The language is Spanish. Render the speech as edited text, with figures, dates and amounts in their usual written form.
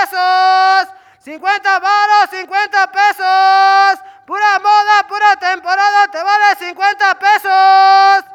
pesos. 50 varos, 50 pesos. Pura moda, pura temporada, te vale 50 pesos.